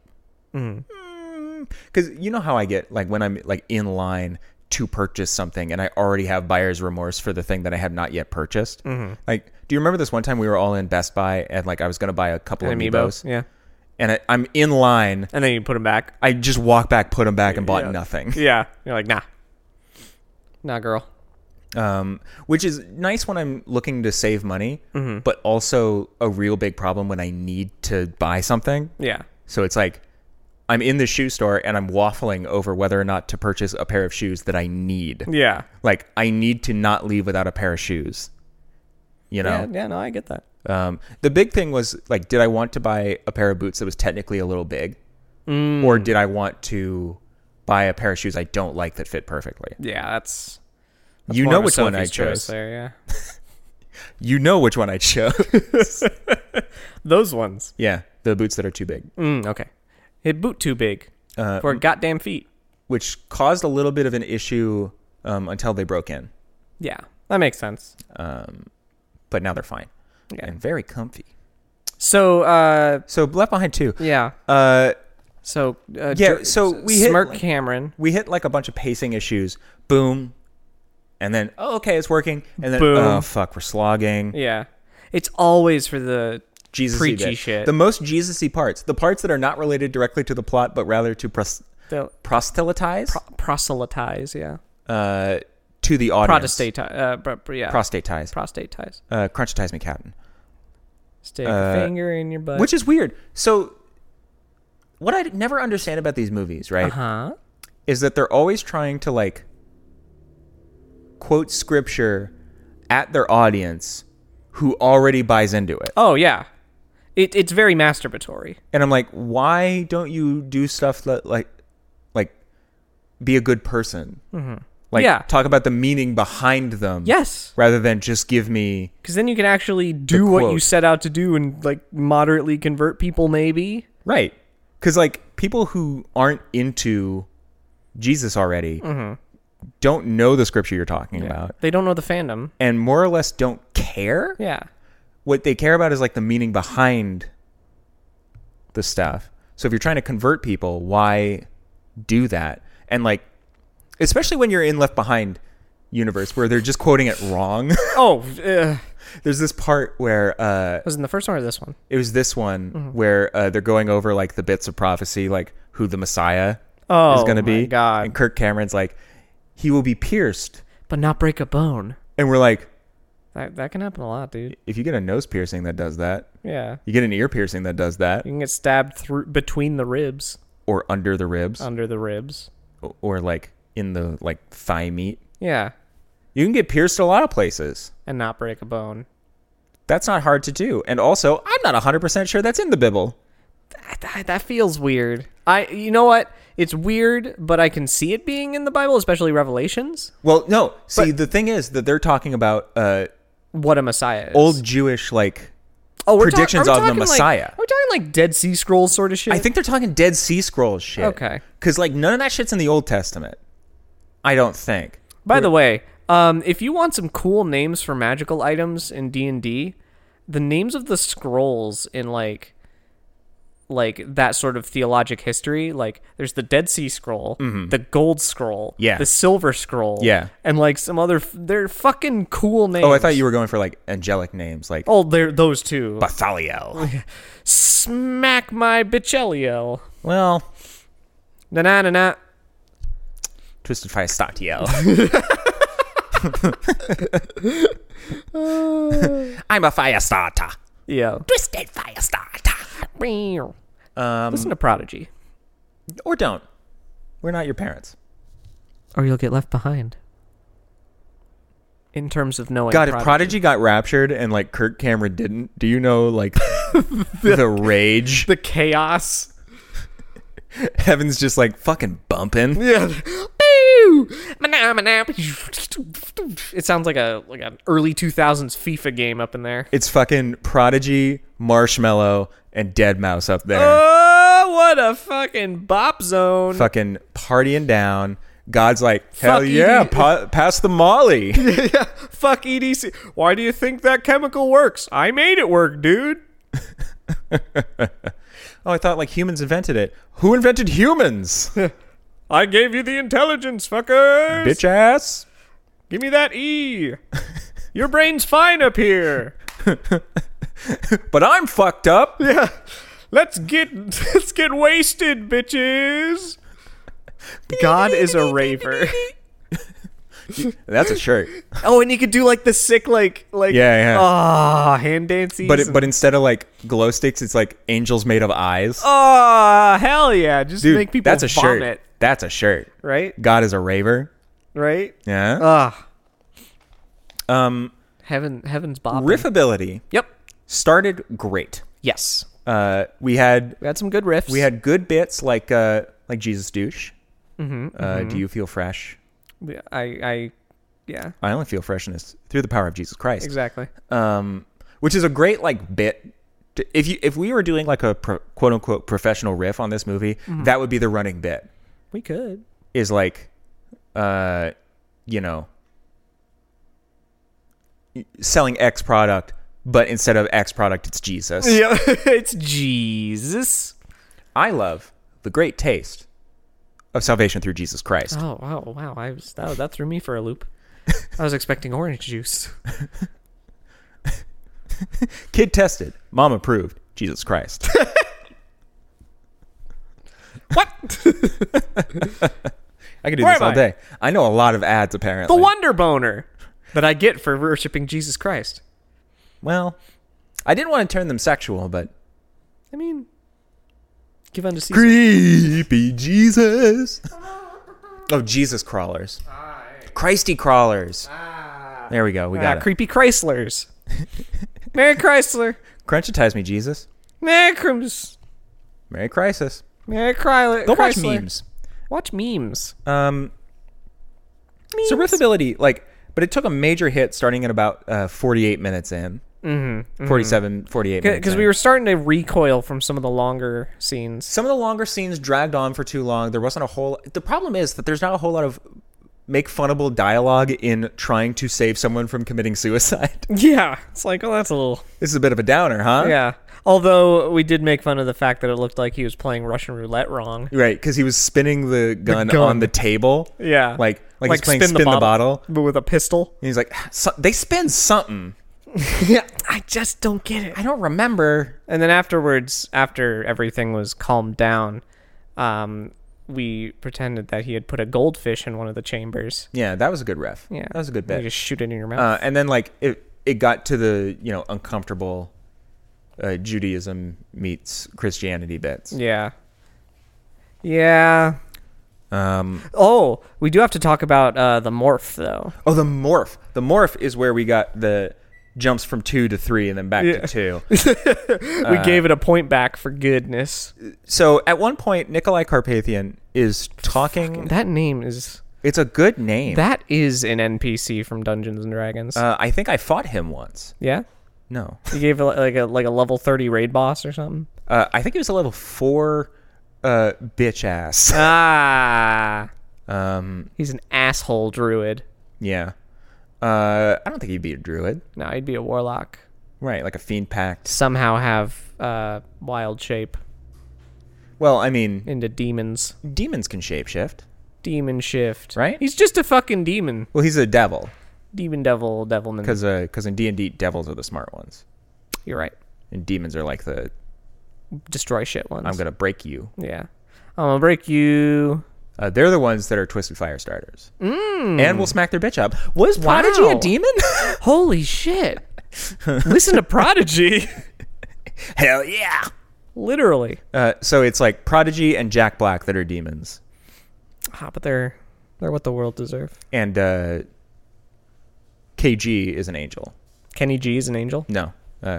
Because you know how I get like when I'm like in line to purchase something and I already have buyer's remorse for the thing that I have not yet purchased. Like, do you remember this one time we were all in Best Buy and like I was going to buy a couple of Amiibos? Yeah. And I'm in line. And then you put them back. I just walked back, put them back, and bought nothing. Yeah. You're like, nah. Nah, girl. Which is nice when I'm looking to save money, but also a real big problem when I need to buy something. Yeah. So it's like I'm in the shoe store and I'm waffling over whether or not to purchase a pair of shoes that I need. Yeah. Like I need to not leave without a pair of shoes. You know? Yeah, no, I get that. The big thing was like, did I want to buy a pair of boots that was technically a little big? Or did I want to buy a pair of shoes I don't like that fit perfectly? Yeah, that's You more know of a which one I Sophie's choice chose. there, yeah. You know which one I chose. Those ones. Yeah, the boots that are too big. Okay. It boot too big for goddamn feet. Which caused a little bit of an issue until they broke in. Yeah, that makes sense. But now they're fine. Yeah. And very comfy. So, So Left Behind 2. yeah. So, Yeah, so we hit Smirk like- Cameron. We hit like a bunch of pacing issues. Boom. and then okay, it's working, and then Boom. oh fuck, we're slogging. Yeah. It's always for the Jesus-y preachy bit. shit. The most Jesus-y parts, the parts that are not related directly to the plot, but rather to The proselytize proselytize, yeah. to the audience. Prostate, yeah. Prostatize. Prostatize. Crunchitize me, Captain. Stick a finger in your butt. Which is weird. So, what I never understand about these movies, right, huh? is that they're always trying to like quote scripture at their audience who already buys into it. Oh yeah, it's very masturbatory. And I'm like, why don't you do stuff that like be a good person? Mm-hmm. Like, Yeah. talk about the meaning behind them. Yes, Rather than just give me because then you can actually do what you quote. set out to do and like moderately convert people, maybe. right. Because like people who aren't into Jesus already don't know the scripture you're talking about, They don't know the fandom. and more or less don't care. Yeah, What they care about is like the meaning behind the stuff. So if you're trying to convert people, why do that? And like, especially when you're in Left Behind universe where they're just quoting it wrong. Oh, There's this part where was it in the first one or this one? it was this one where they're going over like the bits of prophecy, like who the Messiah is going to be. my God. And Kirk Cameron's like, he will be pierced. But not break a bone. And we're like, That can happen a lot, dude. if you get a nose piercing that does that, Yeah, you get an ear piercing that does that, you can get stabbed through between the ribs, or under the ribs, under the ribs. or like in the like thigh meat. Yeah, You can get pierced a lot of places. and not break a bone. That's not hard to do. And also, I'm not 100% sure that's in the Bible. That feels weird. You know what? It's weird, but I can see it being in the Bible, especially Revelations. Well, no. See, the thing is that they're talking about What a Messiah is. old Jewish like we're predictions are we of the talking, like- Messiah. are we talking like Dead Sea Scrolls sort of shit? I think they're talking Dead Sea Scrolls shit. Okay. Because like none of that shit's in the Old Testament. I don't think. By the way, if you want some cool names for magical items in D&D, the names of the scrolls in like that sort of theologic history, like there's the Dead Sea Scroll, the Gold Scroll, Yeah. the Silver Scroll, Yeah. and like some other they're fucking cool names. Oh, I thought you were going for like angelic names like Oh, they're those two. Bathaliel. Smack my Bicheliel. Well, Na na na na. Twisted Fire Statiel. I'm a fire starter. Yeah. Twisted Fire Starter. Listen to Prodigy. Or don't. We're not your parents. Or you'll get left behind. In terms of knowing God, if Prodigy got raptured and like Kirk Cameron didn't, do you know like the rage? the chaos. Heaven's just like fucking bumping. Yeah. It sounds like an early 2000s FIFA game up in there. It's fucking Prodigy, Marshmallow, and Deadmau5 up there. Oh, what a fucking bop zone. Fucking partying down. God's like, hell Fuck yeah, ED. pass the Molly. Yeah, fuck EDC. Why do you think that chemical works? I made it work, dude. Oh, I thought like humans invented it. Who invented humans? I gave you the intelligence, fuckers. Bitch ass. Give me that E. Your brain's fine up here. But I'm fucked up. Yeah. Let's get wasted, bitches. God is a raver. That's a shirt. Oh, and you could do like the sick Yeah. hand dances. But instead of like glow sticks, it's like angels made of eyes. oh, hell yeah. Just Dude, make people that's a vomit. shirt. That's a shirt. Right? God is a raver. Right? Yeah. Heaven's bopping. Riffability Yep. started great. Yes. We had some good riffs. we had good bits like Jesus douche. Do you feel fresh? Yeah, I only feel freshness through the power of Jesus Christ. exactly. Which is a great like bit. If we were doing like a quote unquote professional riff on this movie, that would be the running bit. We could. Is like, selling X product, but instead of X product, it's Jesus. Yeah, it's Jesus. I love the great taste of salvation through Jesus Christ. Oh wow! That threw me for a loop. I was expecting orange juice. Kid tested. Mom approved. Jesus Christ. What? I could do Where this am all I? day. I know a lot of ads, apparently. The Wonder Boner that I get for worshiping Jesus Christ. Well, I didn't want to turn them sexual, but... I mean, give unto Caesar. Creepy Jesus. Oh, Jesus crawlers. Christy crawlers. There we go. We got it. Creepy Chryslers. Merry Chrysler. Crunchitize me, Jesus. Merry Christmas. Merry Crisis. Merry Chrysler. Go watch memes. Watch memes. So riffability, like, but it took a major hit starting at about 48 minutes in. 47, 48 minutes Because in. we were starting to recoil from some of the longer scenes. Some of the longer scenes dragged on for too long. There wasn't a whole... The problem is that there's not a whole lot of make-funnable dialogue in trying to save someone from committing suicide. Yeah. It's like, oh, that's a little... This is a bit of a downer, huh? Yeah. Although we did make fun of the fact that it looked like he was playing Russian roulette wrong. Right, because he was spinning the gun on the table. Yeah. Like he's playing spin the bottle. But with a pistol. And he's like, they spin something. Yeah. I just don't get it. I don't remember. And then afterwards, after everything was calmed down, we pretended that he had put a goldfish in one of the chambers. Yeah, that was a good ref. Yeah. That was a good You bit. just shoot it in your mouth. And then like it got to the, uncomfortable Judaism meets Christianity bits. Yeah. Yeah. Oh, we do have to talk about the morph, though. Oh, the morph. The morph is where we got the jumps from 2 to 3 and then back to 2. We gave it a point back for goodness. So at one point, Nikolai Carpathian is talking. That name is... It's a good name. That is an NPC from Dungeons and Dragons. I think I fought him once. Yeah? No. You gave it like a level 30 raid boss or something? I think he was a level 4 bitch ass. Ah. He's an asshole druid. Yeah. I don't think he'd be a druid. No, he'd be a warlock. Right, like a fiend pact. Somehow have wild shape Well, I mean, into demons. demons can shapeshift. Demon shift. Right? He's just a fucking demon. Well, he's a devil. Demon, devil, devilman. Because in D&D, devils are the smart ones. You're right. And demons are like the, Destroy shit ones. I'm going to break you. Yeah. I'm gonna break you. They're the ones that are Twisted Fire starters. And will smack their bitch up. Was Prodigy Wow. a demon? Holy shit. Listen to Prodigy. Hell yeah. Literally. So it's like Prodigy and Jack Black that are demons. But they're what the world deserve. And KG is an angel. Kenny G is an angel? No.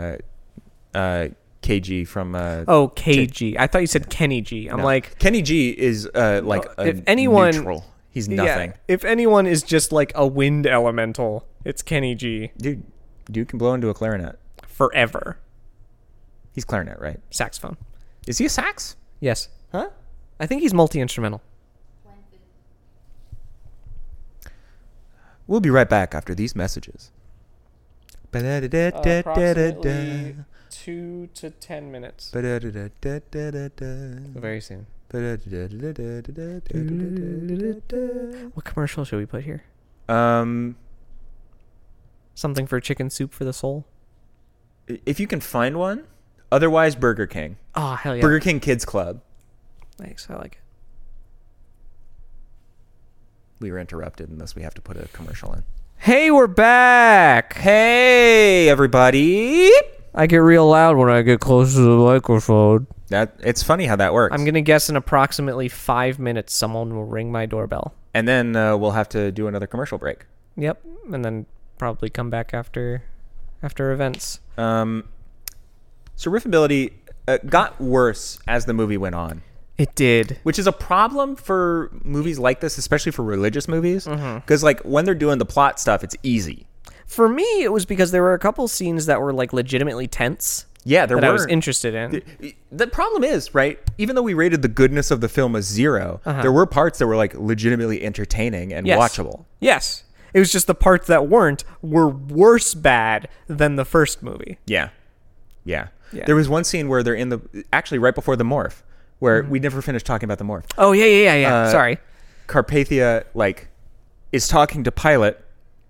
KG from... Oh, KG. I thought you said Kenny G. I'm no. like... Kenny G is like a if anyone- neutral. He's nothing. Yeah, if anyone is just like a wind elemental, it's Kenny G. Dude can blow into a clarinet. Forever. He's clarinet, right? Saxophone. Is he a sax? Yes. Huh? I think he's multi-instrumental. We'll be right back after these messages. Approximately 2 to 10 minutes. Very soon. What commercial should we put here? Something for chicken soup for the soul? If you can find one. Otherwise, Burger King. Oh, hell yeah. Burger King Kids Club. Thanks. I like it. We were interrupted, and thus we have to put a commercial in. Hey, we're back. Hey, everybody. I get real loud when I get close to the microphone. It's funny how that works. I'm going to guess in approximately 5 minutes, someone will ring my doorbell. And then we'll have to do another commercial break. Yep. And then probably come back after events. So riffability got worse as the movie went on. It did. Which is a problem for movies like this, especially for religious movies. Because like when they're doing the plot stuff, it's easy. For me, it was because there were a couple scenes that were like legitimately tense. Yeah, there that were. I was interested in. The problem is, right, even though we rated the goodness of the film as 0, there were parts that were like legitimately entertaining and watchable. Yes. It was just the parts that weren't were worse bad than the first movie. Yeah. There was one scene where they're in actually right before the morph, where we never finished talking about the morph. Oh, yeah. Sorry. Carpathia, like, is talking to Pilate,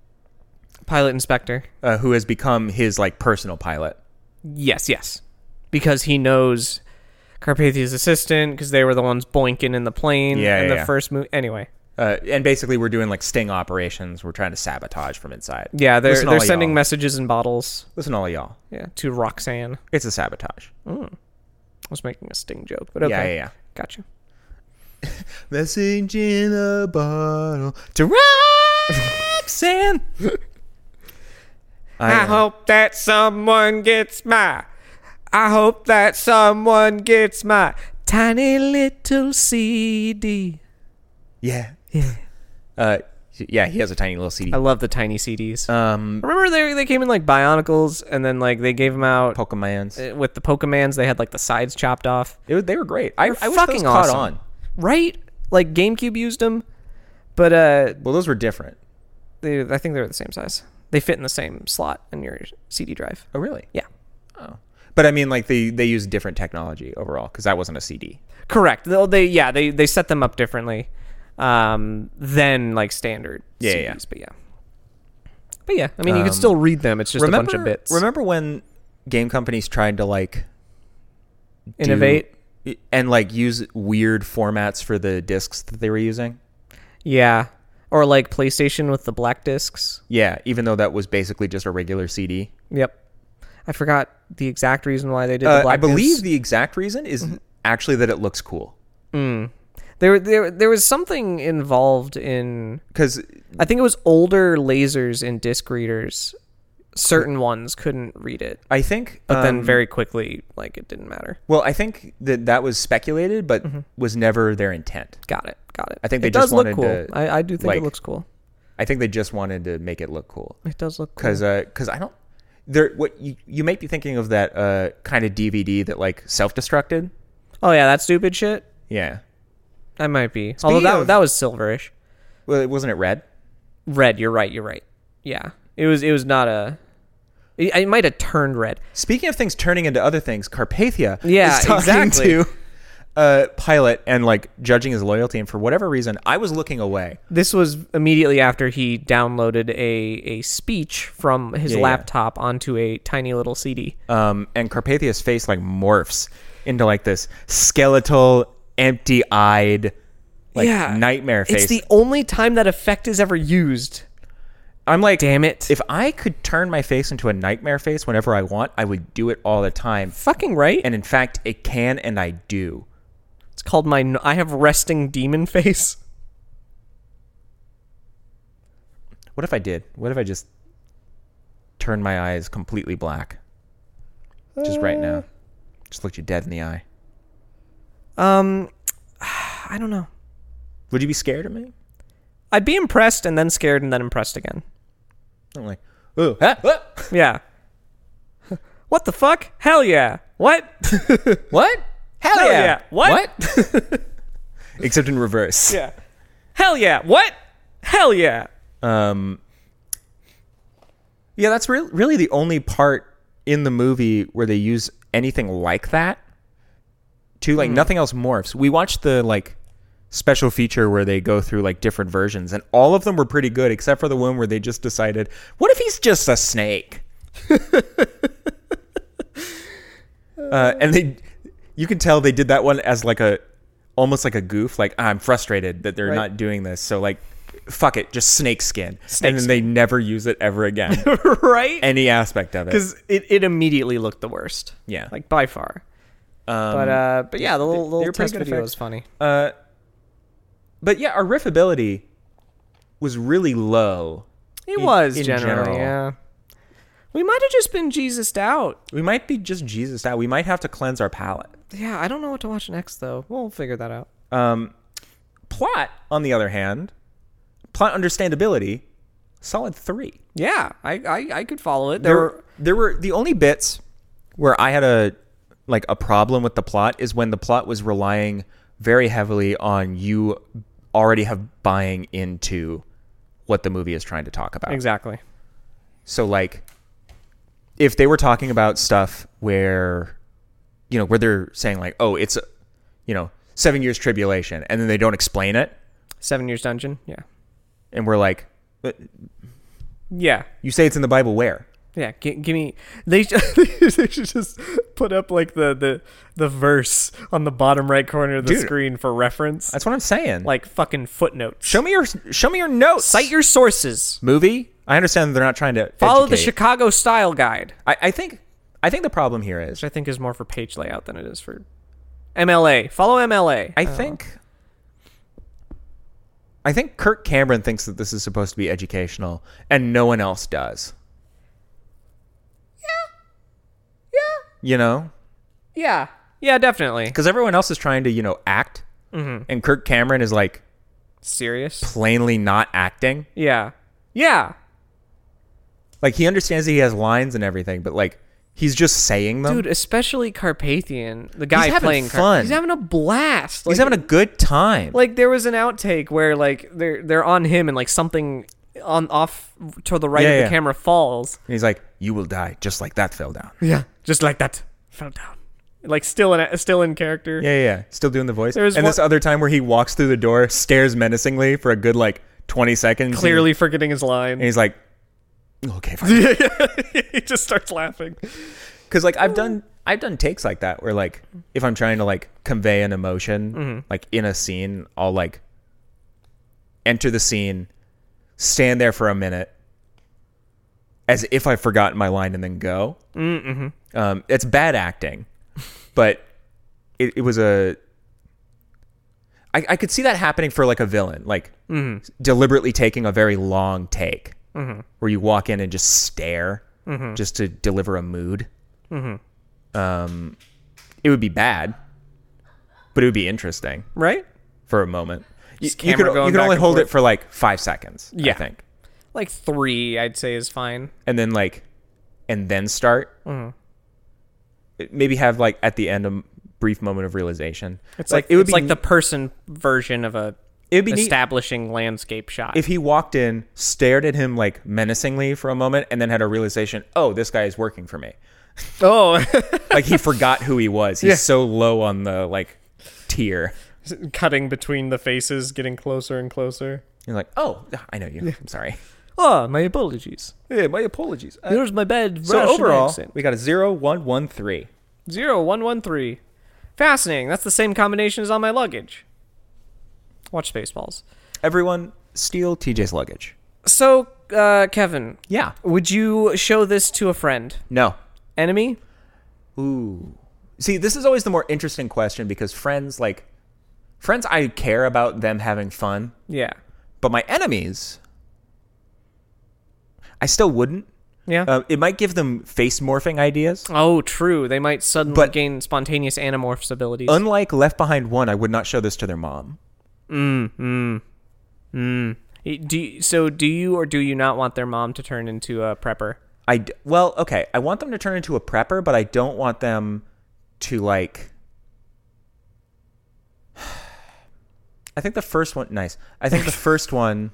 Pilot inspector. who has become his like personal pilot. Yes. Because he knows Carpathia's assistant, because they were the ones boinking in the plane in the first movie. Anyway. And basically, we're doing like sting operations. We're trying to sabotage from inside. Yeah, Listen, they're all sending y'all. messages in bottles. Listen, all of y'all. Yeah, to Roxanne. It's a sabotage. I was making a sting joke, but okay. Yeah. Gotcha. Message in a bottle to Roxanne. I hope that someone gets my. I hope that someone gets my tiny little CD. Yeah. Yeah. Yeah, he has a tiny little CD. I love the tiny CDs. Um, Remember they came in like Bionicles, and then like they gave them out Pokemans. with the Pokemans. They had like the sides chopped off. They were great. I wish fucking those caught awesome. on. Right? Like GameCube used them, but Well, those were different. I think they were the same size. They fit in the same slot in your CD drive. Oh, really? Yeah. Oh. But I mean, like they use different technology overall because that wasn't a CD. Correct. They set them up differently than like standard CDs. But yeah. I mean, you can still read them. It's just a bunch of bits. Remember when game companies tried to like Innovate and like use weird formats for the discs that they were using? Yeah. Or like PlayStation with the black discs. Yeah, even though that was basically just a regular CD. Yep. I forgot the exact reason why they did the black I believe discs. the exact reason is actually that it looks cool. There was something involved in, Because I think it was older lasers in disc readers. Certain ones couldn't read it, I think, but then very quickly, like, it didn't matter. well, I think that was speculated, but was never their intent. Got it. I think they it just does look wanted cool. to, I do think like, it looks cool. I think they just wanted to make it look cool. It does look cool. Because I don't. What you might be thinking of that kind of DVD that like self-destructed. Oh yeah, that stupid shit. Yeah. I might be. Speaking Although of- that was silverish. Well, wasn't it red? Red. You're right. Yeah. It was not a. It might have turned red. Speaking of things turning into other things, Carpathia Yeah, is talking exactly. to Pilot and like judging his loyalty, and for whatever reason, I was looking away. This was immediately after he downloaded a speech from his Yeah, yeah. laptop onto a tiny little CD. And Carpathia's face like morphs into like this skeletal, empty-eyed, like nightmare face. It's the only time that effect is ever used. I'm like, Damn it. if I could turn my face into a nightmare face whenever I want, I would do it all the time. Fucking right. And in fact, it can, and I do. It's called I have resting demon face. What if I did? What if I just turned my eyes completely black? Just right now. Just looked you dead in the eye. I don't know. Would you be scared of me? I'd be impressed and then scared and then impressed again. I'm like, oh, ah, ah. Yeah. What the fuck? Hell yeah. What? What? Hell yeah. What? Except in reverse. Yeah. Hell yeah. What? Hell yeah. Yeah, that's really the only part in the movie where they use anything like that. Like nothing else morphs. We watched the like special feature where they go through like different versions, and all of them were pretty good except for the one where they just decided, what if he's just a snake? And you can tell they did that one as like almost like a goof, like I'm frustrated that they're Right. not doing this, so like fuck it, just snake skin. Snake and then they never use it ever again. Right? Any aspect of it. Because it immediately looked the worst. Yeah. Like by far. But yeah, the little they're pretty test good video effects. was funny. But yeah, our riffability was really low. It in- was in generally, general. yeah. We might have just been Jesused out. We might be just Jesus out. We might have to cleanse our palate. Yeah, I don't know what to watch next though. We'll figure that out. Plot, on the other hand, plot understandability, solid 3. Yeah, I could follow it. There were the only bits where I had a problem with the plot is when the plot was relying very heavily on you already have buying into what the movie is trying to talk about. Exactly. So like if they were talking about stuff where where they're saying like, oh, it's 7 years tribulation, and then they don't explain it, 7 Years Dungeon. Yeah. and we're like, Yeah. You say it's in the Bible where? Yeah, give me. They should just put up like the verse on the bottom right corner of the Dude, screen for reference, That's what I'm saying. like fucking footnotes. show me your notes. Cite your sources. movie. I understand that they're not trying to Follow the educate. Chicago Style Guide, I think the problem here is which I think is more for page layout than it is for MLA. Follow MLA. I think Kirk Cameron thinks that this is supposed to be educational and no one else does. You know? Yeah, definitely. Because everyone else is trying to, act. Mm-hmm. And Kirk Cameron is like Serious. plainly not acting. Yeah. Like he understands that he has lines and everything, but like he's just saying them. Dude, especially Carpathian, the guy having playing fun. He's having a blast. He's having a good time. Like there was an outtake where like they're on him and like something off to the right of the camera falls. And he's like, "You will die just like that fell down." Yeah, just like that fell down. Like still in character. Yeah. Still doing the voice. There's And one- this other time where he walks through the door, stares menacingly for a good like 20 seconds. Clearly forgetting his And line. he's like, "Okay, fine." He just starts laughing. Because like I've done takes like that where like if I'm trying to like convey an emotion Mm-hmm. like in a scene, I'll like enter the scene, stand there for a minute as if I've forgotten my line and then go. Mm-hmm. It's bad acting, but it was I could see that happening for like a villain, like deliberately taking a very long take where you walk in and just stare just to deliver a mood. It would be bad, but it would be interesting Right? for a moment. You camera could going you could back only and hold forth. it for like 5 seconds, Yeah. I think, Like 3, I'd say is fine. and then start. Maybe have like at the end a brief moment of realization. It's like it would it's be like the person version of a it would be neat establishing landscape shot. if he walked in, stared at him like menacingly for a moment, and then had a realization, oh, this guy is working for me. oh, Like he forgot who he was. He's so low on the like tier. cutting between the faces, getting closer and closer. You're like, oh, I know you. I'm sorry. Oh, my apologies. Yeah, my apologies. Here's my bad So Russian overall, accent. we got a 0-1-1-3. 0113. Fascinating. That's the same combination as on my luggage. Watch Spaceballs. Everyone, steal TJ's luggage. So, Kevin, Yeah. would you show this to a friend? No. Enemy? Ooh. See, this is always the more interesting question because friends, I care about them having fun, Yeah. but my enemies, I still wouldn't. Yeah. It might give them face morphing ideas. Oh, true. They might suddenly But- gain spontaneous Animorphs abilities. Unlike Left Behind 1, I would not show this to their mom. Do you or do you not want their mom to turn into a prepper? Well, okay. I want them to turn into a prepper, but I don't want them to like. I think the first one. Nice. I think the first one.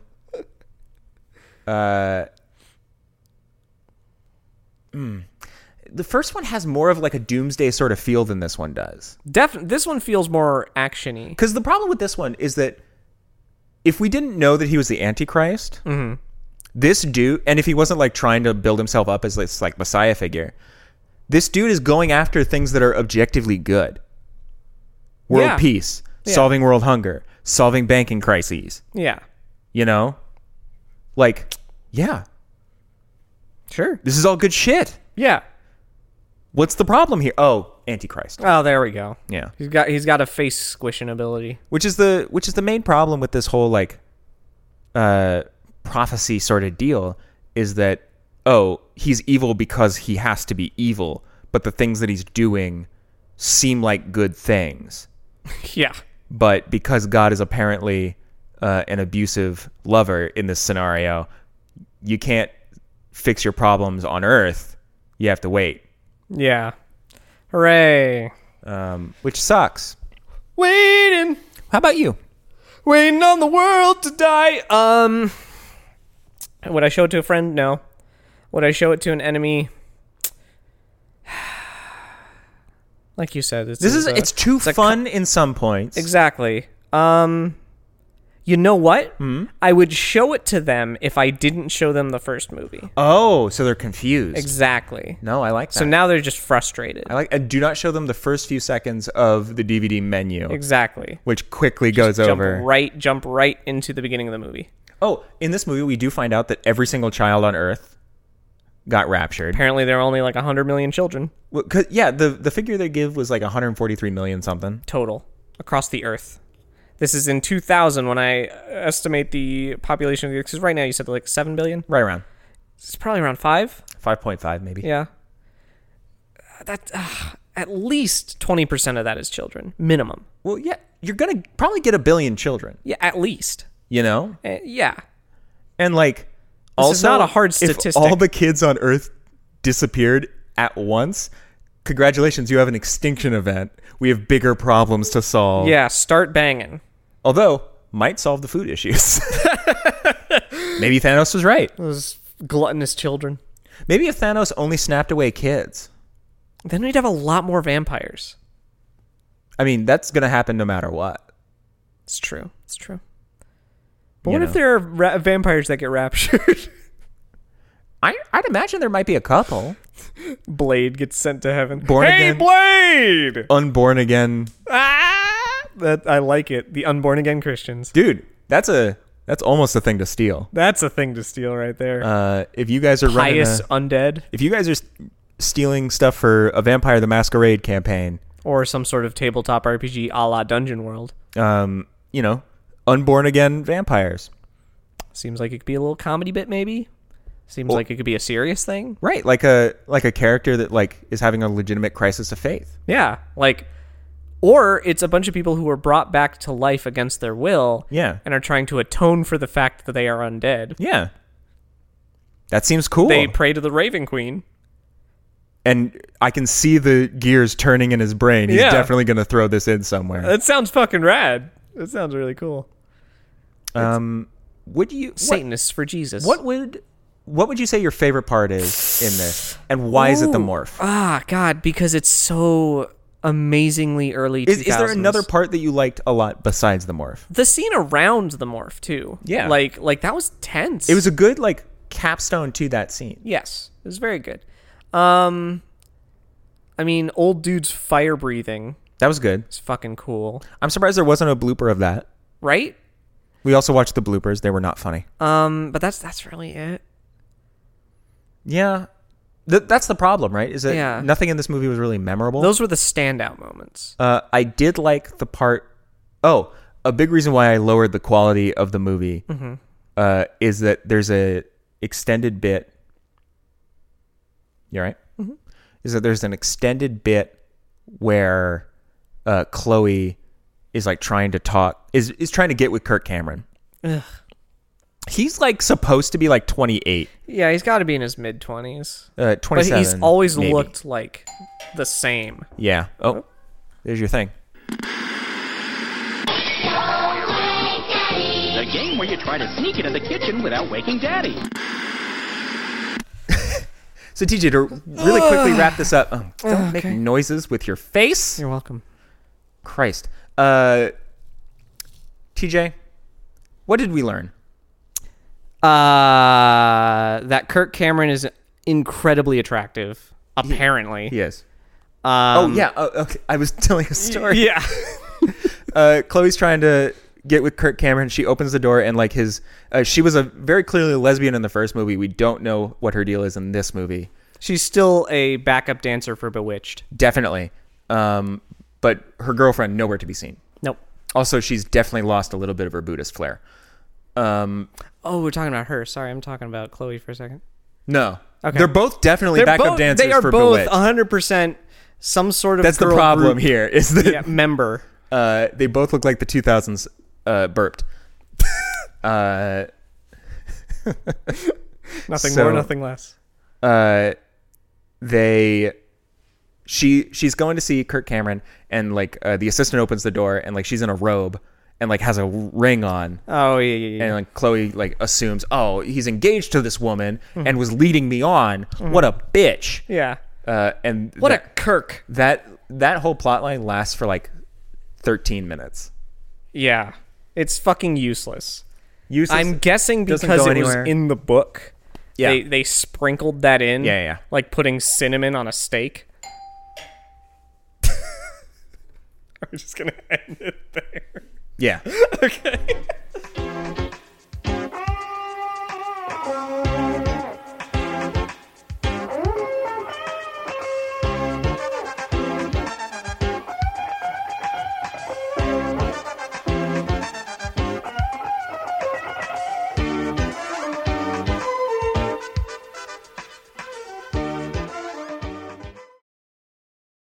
The first one has more of like a doomsday sort of feel than this one does. This one feels more actiony. Because the problem with this one is that if we didn't know that he was the Antichrist, this dude, and if he wasn't like trying to build himself up as this like Messiah figure, this dude is going after things that are objectively good. World Yeah. peace, Yeah. solving world hunger, solving banking crises. Yeah. You know? Like, yeah, Sure. this is all good shit. Yeah. What's the problem here? Oh, Antichrist. Oh, there we go. Yeah. He's got a face squishing ability. Which is the main problem with this whole like prophecy sort of deal is that he's evil because he has to be evil, but the things that he's doing seem like good things. Yeah. But because God is apparently an abusive lover in this scenario, you can't fix your problems on Earth. You have to wait. Yeah. Hooray. Which sucks. Waiting. How about you? Waiting on the world to die. Would I show it to a friend? No. Would I show it to an enemy? Like you said, it's It's too fun in some points. exactly. You know what? I would show it to them if I didn't show them the first movie. Oh, so they're confused. Exactly. No, I like that. So now they're just frustrated. and do not show them the first few seconds of the DVD menu, Exactly. which quickly goes Jump over. jump right into the beginning of the movie. Oh, in this movie, we do find out that every single child on Earth got raptured. Apparently, there are only like 100 million children Well, the figure they give was like 143 million something. total across the Earth. This is in 2000 when I estimate the population of the Earth. Because right now you said like 7 billion. Right around It's probably around 5. 5.5 maybe. Yeah. That at least 20% of that is children, minimum. Well, yeah, you're gonna probably get a billion children. Yeah, at least. You know, Yeah. and like This also is not a hard If statistic. all the kids on Earth disappeared at once, congratulations, you have an extinction event. We have bigger problems to solve. Yeah, start banging. Although might solve the food issues. Maybe Thanos was right. Those gluttonous children. Maybe if Thanos only snapped away kids. Then we'd have a lot more vampires. I mean, that's gonna happen no matter what. It's true. It's true. But You what know. if there are vampires that get raptured? I'd imagine there might be a couple. Blade gets sent to heaven. Born hey, again. Blade! Unborn again. That I like it. The unborn again Christians. Dude, that's almost a thing to steal. That's a thing to steal right there. If you guys are Pious undead if you guys are stealing stuff for a Vampire the Masquerade campaign, or some sort of tabletop RPG a la Dungeon World. you know, unborn again vampires. Seems like it could be a little comedy bit, maybe. Seems like it could be a serious thing. Right, like a character that like is having a legitimate crisis of faith. Yeah, like, or it's a bunch of people who are brought back to life against their will. Yeah. and are trying to atone for the fact that they are undead. Yeah. That seems cool. They pray to the Raven Queen. And I can see the gears turning in his brain. He's Yeah. definitely going to throw this in somewhere. That sounds fucking rad. That sounds really cool. Would you Satanists for Jesus. What would you say your favorite part is in this, and why is it the morph? Ah, God, because it's so amazingly early 2000s. Is there another part that you liked a lot besides the morph? The scene around the morph, too. Yeah. Like that was tense. It was a good like capstone to that scene. Yes, it was very good. I mean, old dude's fire breathing That was good. is fucking cool. I'm surprised there wasn't a blooper of that. Right? We also watched the bloopers. They were not funny. But that's really it. Yeah. That's the problem, right? Is that Yeah. nothing in this movie was really memorable. Those were the standout moments. I did like the part. Oh, a big reason why I lowered the quality of the movie is that there's a extended bit. You all right? Mm-hmm. Is that there's an extended bit where Chloe is like trying to talk, is trying to get with Kirk Cameron. Ugh. He's like supposed to be like 28, Yeah, he's got to be in his mid-20s. 27. But he's always maybe. looked like the same. Yeah. Oh, there's your thing. The game where you try to sneak into the kitchen without waking Daddy. So TJ, to really quickly wrap this up, don't make noises with your face. You're welcome. Christ. TJ, what did we learn? That Kirk Cameron is incredibly attractive, apparently. Yes. Okay. I was telling a story. Yeah. Chloe's trying to get with Kirk Cameron. She opens the door and like she was a very clearly lesbian in the first movie. We don't know what her deal is in this movie. She's still a backup dancer for Bewitched. Definitely. But her girlfriend, nowhere to be seen. Nope. Also, she's definitely lost a little bit of her Buddhist flair. Oh, we're talking about her. Sorry, I'm talking about Chloe for a second. No. Okay. They're both definitely backup dancers They are for both Bewitched. 100% some sort of That's the girl problem group, here, is that member. they both look like the 2000s burped. Nothing So- more, nothing less. She's going to see Kirk Cameron, and like the assistant opens the door, and like she's in a robe and like has a ring on, Oh, yeah. and like Chloe like assumes, oh, he's engaged to this woman and was leading me on. What a bitch. Yeah. And What a Kirk. that whole plot line lasts for like 13 minutes. Yeah. It's fucking useless. Useless. I'm guessing Doesn't because go it was anywhere. in the book. Yeah. They sprinkled that in. Yeah. Like putting cinnamon on a steak. I'm just gonna end it there. Yeah. Okay.